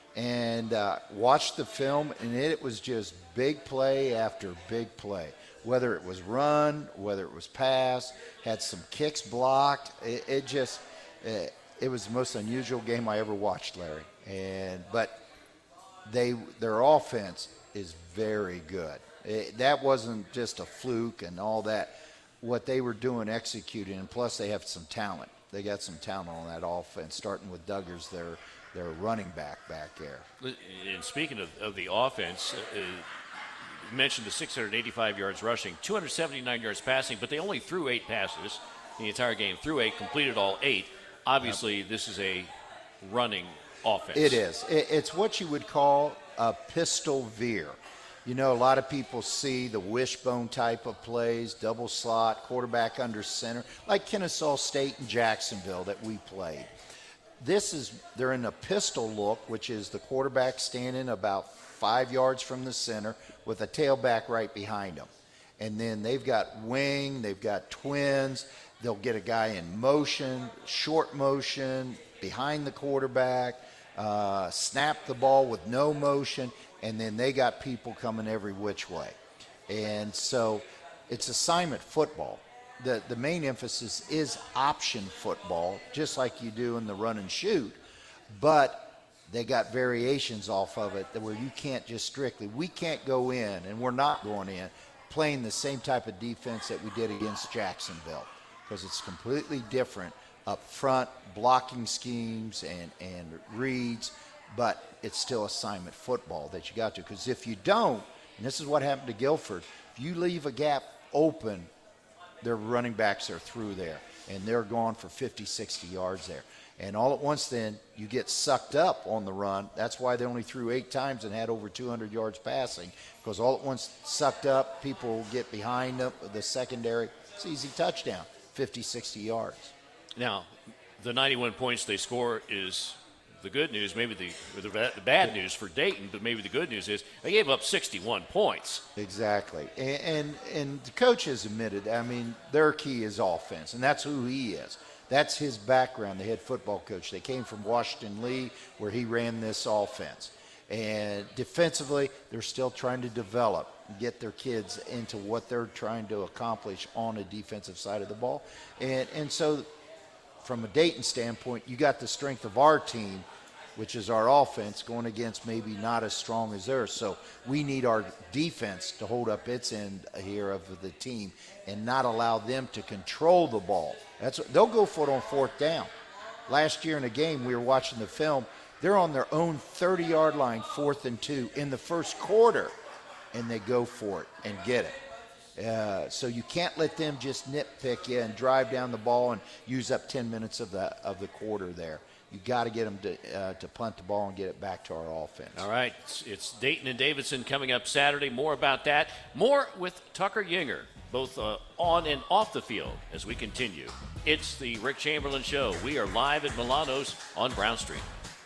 And uh, watched the film, and it, it was just big play after big play. Whether it was run, whether it was pass, had some kicks blocked. It, it just, it, it was the most unusual game I ever watched, Larry. And but they their offense is very good. It, that wasn't just a fluke and all that. What they were doing, executing, and plus they have some talent. They got some talent on that offense, starting with Duggars, their their running back back there. And speaking of, of the offense, uh, you mentioned the six hundred eighty-five yards rushing, two hundred seventy-nine yards passing, but they only threw eight passes the entire game. Threw eight, completed all eight. Obviously, yep. This is a running offense. It is. It, it's what you would call a pistol veer. You know, a lot of people see the wishbone type of plays, double slot, quarterback under center, like Kennesaw State and Jacksonville that we played. This is, they're in a pistol look, which is the quarterback standing about five yards from the center with a tailback right behind him. And then they've got wing, they've got twins. They'll get a guy in motion, short motion, behind the quarterback, uh, snap the ball with no motion, and then they got people coming every which way. And so it's assignment football. The, the main emphasis is option football, just like you do in the run and shoot, but they got variations off of it where you can't just strictly, we can't go in, and we're not going in, playing the same type of defense that we did against Jacksonville, because it's completely different up front, blocking schemes and, and reads, but it's still assignment football that you got to, because if you don't, and this is what happened to Guilford, if you leave a gap open, their running backs are through there, and they're gone for fifty, sixty yards there. And all at once then, you get sucked up on the run. That's why they only threw eight times and had over two hundred yards passing, because all at once sucked up, people get behind them, the secondary. It's an easy touchdown, fifty, sixty yards. Now, the ninety-one points they score is the good news, maybe the, the, the bad news for Dayton, but maybe the good news is they gave up sixty-one points. Exactly. And, and and the coach has admitted, I mean, their key is offense, and that's who he is. That's his background, the head football coach. They came from Washington Lee, where he ran this offense. And defensively, they're still trying to develop, get their kids into what they're trying to accomplish on a defensive side of the ball. And and so from a Dayton standpoint, you got the strength of our team, which is our offense, going against maybe not as strong as theirs. So we need our defense to hold up its end here of the team and not allow them to control the ball. That's they'll go for it on fourth down. Last year in a game, we were watching the film, they're on their own thirty-yard line, fourth and two, in the first quarter, and they go for it and get it. Uh, so you can't let them just nitpick you and drive down the ball and use up ten minutes of the of the quarter there. You got to get them to uh, to punt the ball and get it back to our offense. All right, it's, it's Dayton and Davidson coming up Saturday. More about that. More with Tucker Yinger, both uh, on and off the field as we continue. It's the Rick Chamberlain Show. We are live at Milano's on Brown Street.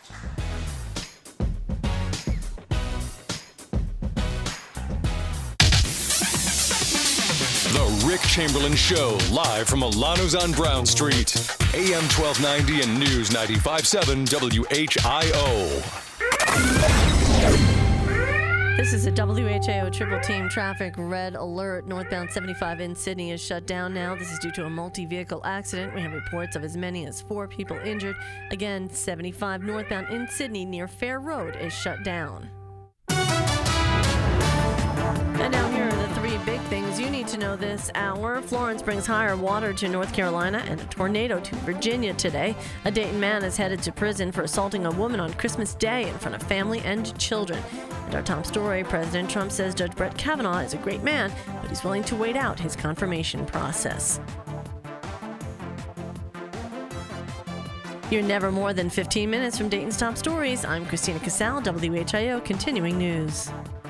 The Rick Chamberlain Show, live from Milano's on Brown Street. A M twelve ninety and News ninety-five point seven W H I O. This is a W H A O triple team traffic red alert. Northbound seventy-five in Sydney is shut down now. This is due to a multi-vehicle accident. We have reports of as many as four people injured. Again, seventy-five northbound in Sydney near Fair Road is shut down. And now here are the three big things you need to know this hour. Florence brings higher water to North Carolina and a tornado to Virginia today. A Dayton man is headed to prison for assaulting a woman on Christmas Day in front of family and children. And our top story, President Trump says Judge Brett Kavanaugh is a great man, but he's willing to wait out his confirmation process. You're never more than fifteen minutes from Dayton's top stories. I'm Christina Casal, W H I O Continuing News.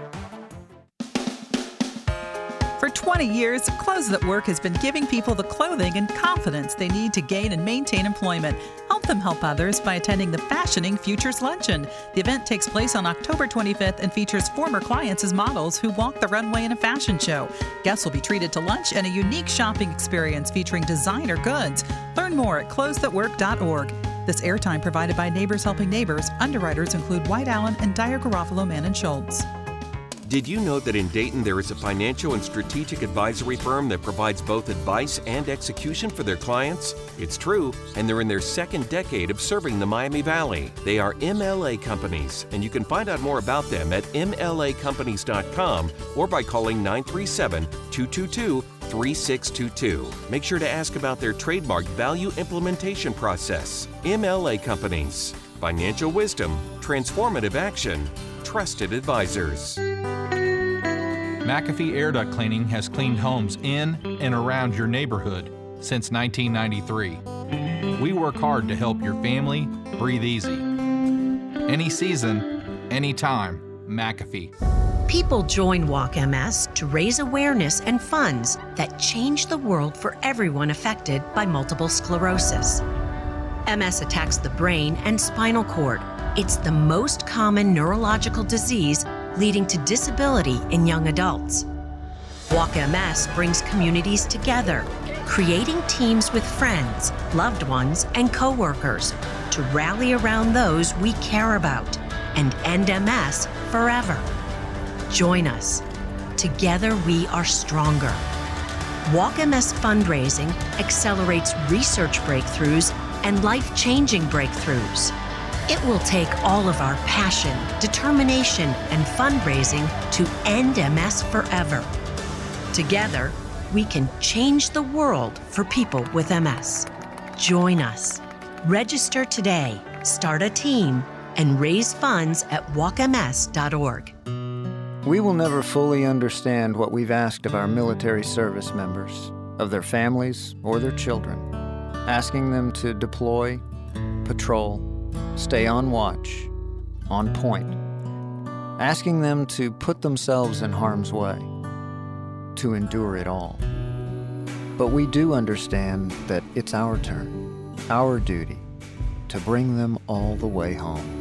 For twenty years, Clothes That Work has been giving people the clothing and confidence they need to gain and maintain employment. Help them help others by attending the Fashioning Futures Luncheon. The event takes place on October twenty-fifth and features former clients as models who walk the runway in a fashion show. Guests will be treated to lunch and a unique shopping experience featuring designer goods. Learn more at clothes that work dot org. This airtime provided by Neighbors Helping Neighbors. Underwriters include White Allen and Dyer Garofalo Mann and Schultz. Did you know that in Dayton there is a financial and strategic advisory firm that provides both advice and execution for their clients? It's true, and they're in their second decade of serving the Miami Valley. They are M L A Companies, and you can find out more about them at M L A companies dot com or by calling nine three seven, two two two, three six two two. Make sure to ask about their trademark value implementation process. M L A Companies. Financial wisdom, transformative action, trusted advisors. McAfee Air Duct Cleaning has cleaned homes in and around your neighborhood since nineteen ninety-three. We work hard to help your family breathe easy. Any season, anytime, McAfee. People join Walk M S to raise awareness and funds that change the world for everyone affected by multiple sclerosis. M S attacks the brain and spinal cord. It's the most common neurological disease leading to disability in young adults. Walk M S brings communities together, creating teams with friends, loved ones, and coworkers to rally around those we care about and end M S forever. Join us. Together we are stronger. Walk M S fundraising accelerates research breakthroughs and life-changing breakthroughs. It will take all of our passion, determination, and fundraising to end M S forever. Together, we can change the world for people with M S. Join us. Register today, start a team, and raise funds at walk M S dot org. We will never fully understand what we've asked of our military service members, of their families or their children, asking them to deploy, patrol, stay on watch, on point, asking them to put themselves in harm's way, to endure it all. But we do understand that it's our turn, our duty, to bring them all the way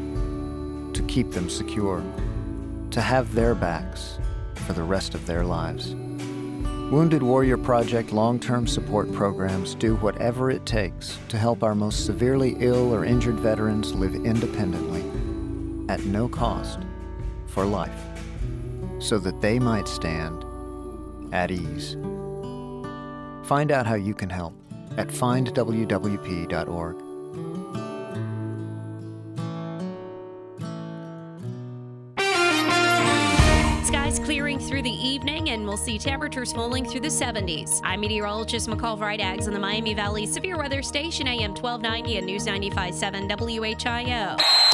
home, to keep them secure, to have their backs for the rest of their lives. Wounded Warrior Project long-term support programs do whatever it takes to help our most severely ill or injured veterans live independently, at no cost, for life, so that they might stand at ease. Find out how you can help at find w w p dot org. Clearing through the evening, and we'll see temperatures falling through the seventies. I'm meteorologist McCall Vrydaghs on the Miami Valley Severe Weather Station, A M twelve ninety and News ninety-five point seven W H I O.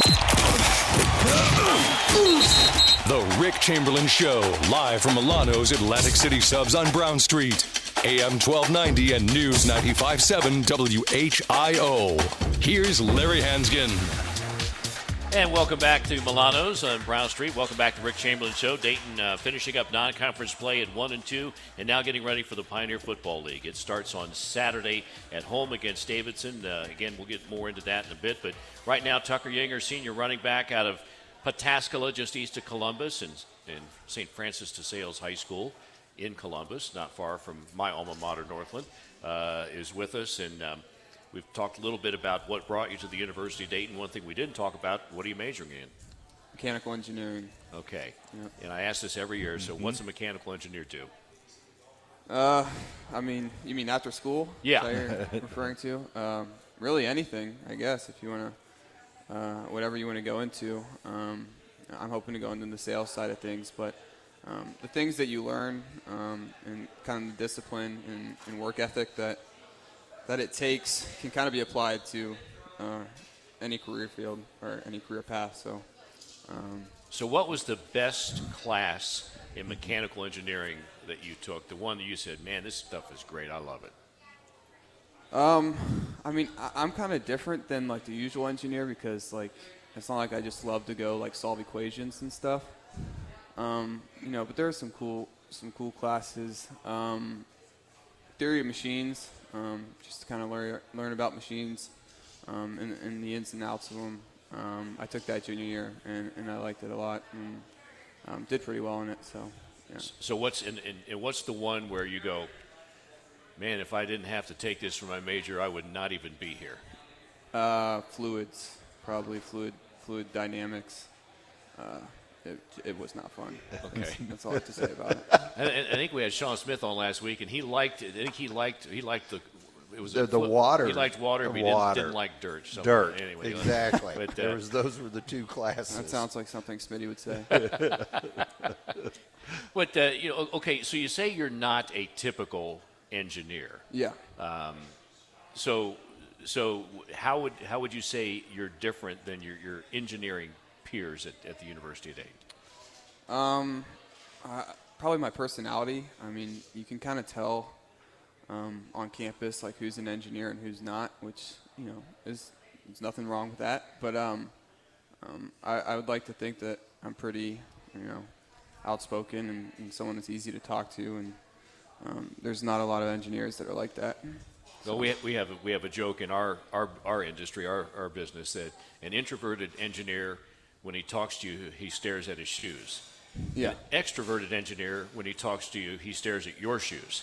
The Rick Chamberlain Show, live from Milano's Atlantic City Subs on Brown Street. A M twelve ninety and News ninety-five point seven W H I O. Here's Larry Hansgen. And welcome back to Milano's on Brown Street. Welcome back to Rick Chamberlain Show. Dayton uh, finishing up non-conference play at one and two, and now getting ready for the Pioneer Football League. It starts on Saturday at home against Davidson. Uh, again, we'll get more into that in a bit. But right now, Tucker Yinger, senior running back out of Pataskala, just east of Columbus, and, and Saint Francis de Sales High School in Columbus, not far from my alma mater, Northland, uh, is with us. And um, we've talked a little bit about what brought you to the University of Dayton. One thing we didn't talk about, what are you majoring in? mechanical engineering. Okay. Yep. And I ask this every year. So, Mhm. what's a mechanical engineer do? Uh, I mean, you mean after school? Yeah. Is that you're referring to? Um, really anything, I guess, if you want to, uh, whatever you want to go into. Um, I'm hoping to go into the sales side of things, but um, the things that you learn um, and kind of the discipline and, and work ethic that that it takes can kind of be applied to uh, any career field or any career path. So, um, so what was the best class in mechanical engineering that you took? The one that you said, man, this stuff is great. I love it. Um, I mean, I, I'm kind of different than like the usual engineer because like it's not like I just love to go like solve equations and stuff. Um, you know, but there are some cool some cool classes. Um, theory of machines, um, just to kind of learn learn about machines um, and, and the ins and outs of them. Um, I took that junior year and, and I liked it a lot and um, did pretty well in it. So, yeah. So what's in, in, and what's the one where you go, man, if I didn't have to take this for my major, I would not even be here? Uh, fluids, probably fluid fluid dynamics. Uh, it, it was not fun. Okay, that's all I have to say about it. And, and I think we had Sean Smith on last week, and he liked it. I think he liked he liked the. It was The, a the flu- water. He liked water, the but he water. Didn't, didn't like dirt. So dirt. Anyway, exactly. But, uh, there was, those were the two classes. That sounds like something Smitty would say. But uh, you know, okay. So you say you're not a typical engineer. Yeah. Um, so, so how would how would you say you're different than your, your engineering peers at, at the University of Dayton? Um, uh, probably my personality. I mean, you can kind of tell um, on campus like who's an engineer and who's not, which you know is there's nothing wrong with that. But um, um, I, I would like to think that I'm pretty, you know, outspoken and, and someone that's easy to talk to, and um, there's not a lot of engineers that are like that. Well, we we have a, we have a joke in our our, our industry, our, our business, that an introverted engineer, when he talks to you, he stares at his shoes. Yeah. An extroverted engineer, when he talks to you, he stares at your shoes.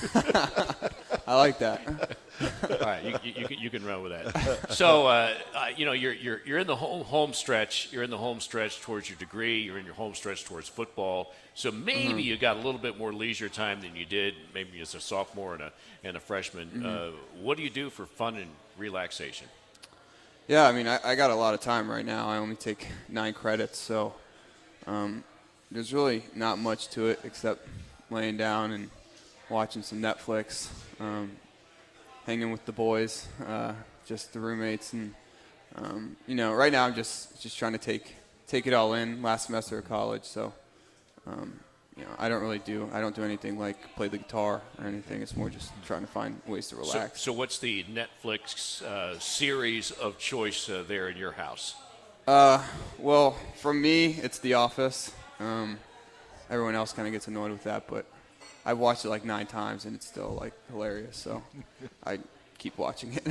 I like that. All right, you, you, you, can, you can run with that. So, uh, uh, you know, you're you're you're in the home home stretch. You're in the home stretch towards your degree. You're in your home stretch towards football. So maybe Mm-hmm. you got a little bit more leisure time than you did maybe as a sophomore and a and a freshman. Mm-hmm. Uh, what do you do for fun and relaxation? Yeah, I mean, I, I got a lot of time right now. I only take nine credits, so um, there's really not much to it except laying down and watching some Netflix, um, hanging with the boys, uh, just the roommates, and um, you know, right now I'm just just trying to take take it all in. Last semester of college, so um, you know, I don't really do I don't do anything like play the guitar or anything. It's more just trying to find ways to relax. So, so what's the Netflix uh, series of choice uh, there in your house? Uh, well, from me, it's The Office. Um, everyone else kind of gets annoyed with that, but I've watched it like nine times and it's still like hilarious. So I keep watching it.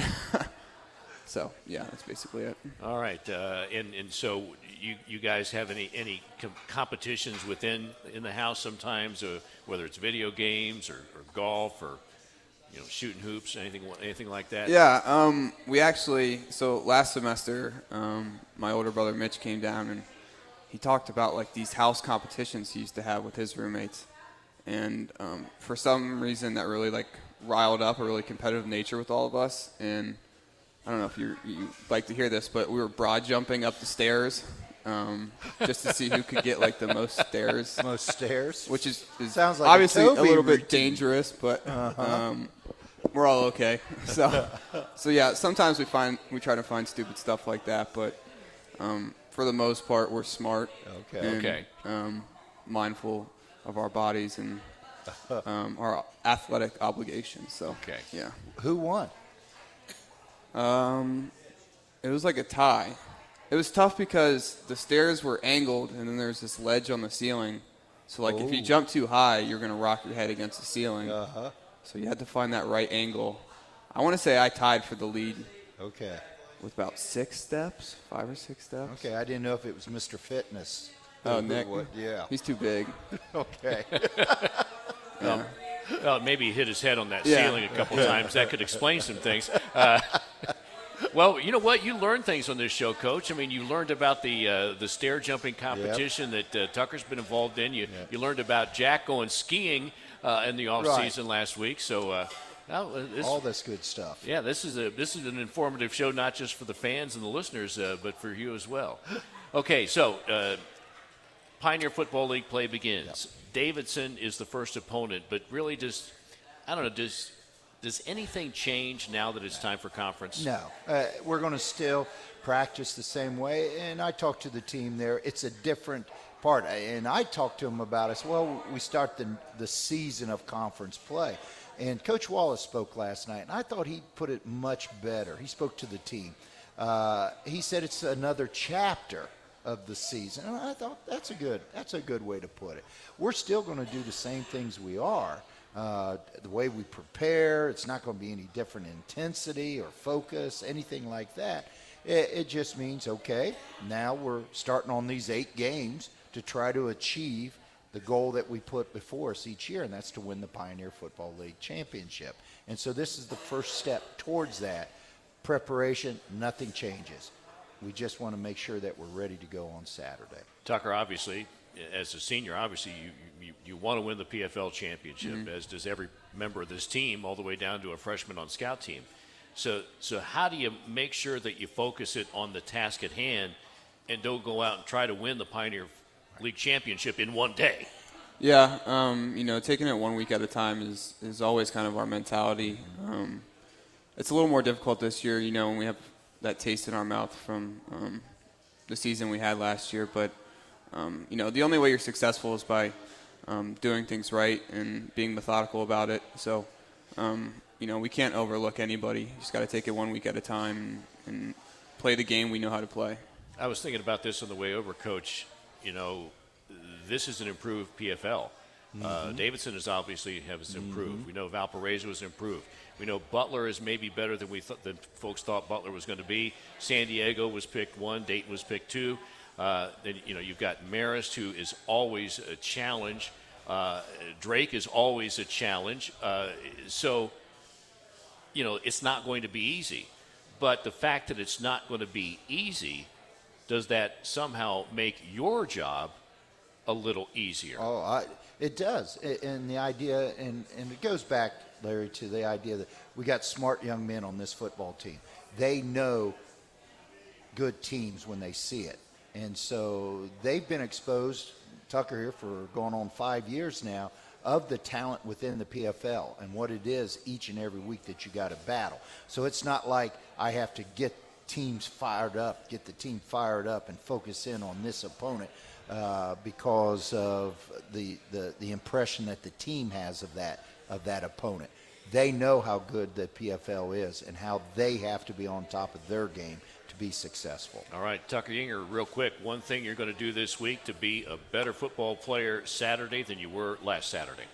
So yeah, that's basically it. All right, uh, and and so you you guys have any any com- competitions within in the house sometimes, uh, whether it's video games or, or golf or you know shooting hoops, anything anything like that? Yeah, um, we actually so last semester, um, my older brother Mitch came down and he talked about like these house competitions he used to have with his roommates, and um, for some reason that really like riled up a really competitive nature with all of us. And I don't know if you you like to hear this, but we were broad jumping up the stairs um, just to see who could get like the most stairs. Most stairs, which is, is sounds like obviously a, a, Toby little bit routine. dangerous, but Uh-huh. um, we're all okay. So, so yeah, sometimes we find we try to find stupid stuff like that, but um, for the most part, we're smart. Okay. And, Okay. Um, mindful of our bodies and um, our athletic obligations. So, okay. Yeah. Who won? Um, it was like a tie. It was tough because the stairs were angled, and then there's this ledge on the ceiling. So, like, if you Oh. jump too high, you're going to rock your head against the ceiling. Uh-huh. So you had to find that right angle. I want to say I tied for the lead. Okay. With about six steps, five or six steps. Okay, I didn't know if it was Mister Fitness. Oh, Who- Nick. what- Yeah. He's too big. Okay. Well, well, maybe he hit his head on that Yeah. ceiling a couple times. That could explain some things. Uh, Well, you know what? You learn things on this show, Coach. I mean, you learned about the uh, the stair jumping competition yep. that uh, Tucker's been involved in. You yep. you learned about Jack going skiing uh, in the off right. season last week. So uh, now, uh, this, all this good stuff. Yeah, this is a this is an informative show, not just for the fans and the listeners, uh, but for you as well. Okay, so uh, Pioneer Football League play begins. Yep. Davidson is the first opponent, but really, just I don't know, does. Does anything change now that it's time for conference? No. Uh, we're going to still practice the same way. And I talked to the team there. It's a different part. And I talked to them about it. Well, we start the, the season of conference play. And Coach Wallace spoke last night, and I thought he put it much better. He spoke to the team. Uh, he said it's another chapter of the season. And I thought that's a good, that's a good way to put it. We're still going to do the same things we are. Uh, the way we prepare, it's not going to be any different intensity or focus, anything like that. It, it just means, okay, now we're starting on these eight games to try to achieve the goal that we put before us each year, and that's to win the Pioneer Football League championship. And so this is the first step towards that. Preparation, nothing changes. We just want to make sure that we're ready to go on Saturday. Tucker, obviously, as a senior, obviously you you, you want to win the P F L championship, mm-hmm. as does every member of this team, all the way down to a freshman on scout team. So so how do you make sure that you focus it on the task at hand and don't go out and try to win the Pioneer League championship in one day? Yeah, um, you know, taking it one week at a time is, is always kind of our mentality. Um, it's a little more difficult this year, you know, when we have that taste in our mouth from um, the season we had last year, but Um, you know, the only way you're successful is by um, doing things right and being methodical about it. So, um, you know, we can't overlook anybody. You just got to take it one week at a time and, and play the game we know how to play. I was thinking about this on the way over, Coach. You know, this is an improved P F L. Mm-hmm. Uh, Davidson is obviously has improved. Mm-hmm. We know Valparaiso has improved. We know Butler is maybe better than we th- than folks thought Butler was going to be. San Diego was picked one. Dayton was picked two. Uh, then, you know, you've got Marist, who is always a challenge. Uh, Drake is always a challenge. Uh, so, you know, it's not going to be easy. But the fact that it's not going to be easy, does that somehow make your job a little easier? Oh, I, it does. And the idea, and, and it goes back, Larry, to the idea that we got smart young men on this football team. They know good teams when they see it. And so they've been exposed, Tucker here, for going on five years now, of the talent within the P F L and what it is each and every week that you got to battle. So it's not like I have to get teams fired up, get the team fired up and focus in on this opponent uh, because of the, the, the impression that the team has of that, of that opponent. They know how good the P F L is and how they have to be on top of their game to be successful. All right, Tucker Yinger, real quick, one thing you're going to do this week to be a better football player Saturday than you were last Saturday?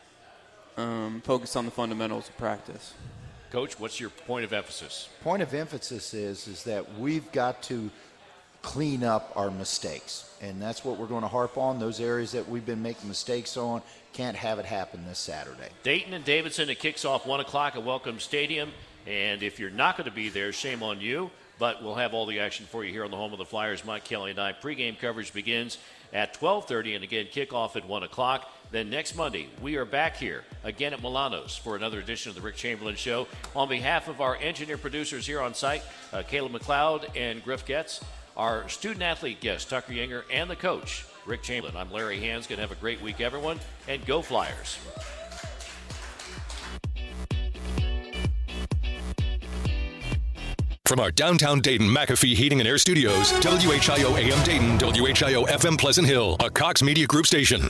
Um, focus on the fundamentals of practice. Coach, what's your point of emphasis? Point of emphasis is, is that we've got to clean up our mistakes, and that's what we're going to harp on, those areas that we've been making mistakes on. Can't have it happen this Saturday. Dayton and Davidson, it kicks off one o'clock at Welcome Stadium, and if you're not going to be there, shame on you. But we'll have all the action for you here on the home of the Flyers. Mike Kelly and I. Pregame coverage begins at twelve thirty, and again, kickoff at one o'clock. Then next Monday, we are back here again at Milano's for another edition of the Rick Chamberlain Show. On behalf of our engineer producers here on site, uh, Caleb McLeod and Griff Getz, our student-athlete guest, Tucker Yinger, and the coach, Rick Chamberlain. I'm Larry Hands. Going to have a great week, everyone, and go Flyers. From our downtown Dayton McAfee Heating and Air Studios, W H I O A M Dayton, W H I O F M Pleasant Hill, a Cox Media Group station.